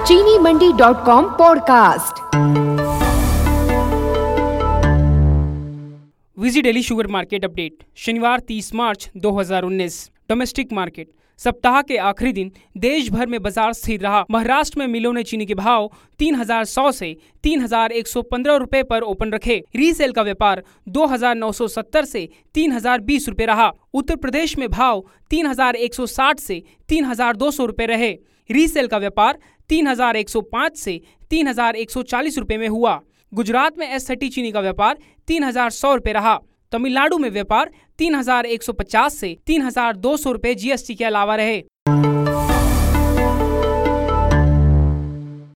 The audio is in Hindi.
चीनी मंडी.com पॉडकास्ट। विजी डेली शुगर मार्केट अपडेट शनिवार 30 मार्च 2019। डोमेस्टिक मार्केट सप्ताह के आखिरी दिन देश भर में बाजार स्थिर रहा। महाराष्ट्र में मिलों ने चीनी के भाव 3,100 से 3,115 रुपए पर ओपन रखे। रीसेल का व्यापार 2,970 से 3,020 रुपए रहा। उत्तर प्रदेश में भाव 3,160 से 3,200 रुपए रहे। रीसेल का व्यापार 3,105 से 3,140 रुपए में हुआ। गुजरात में S30 चीनी का व्यापार 3,100 रुपए रहा। तमिलनाडु में व्यापार 3,150 से 3,200 रुपए GST के अलावा रहे।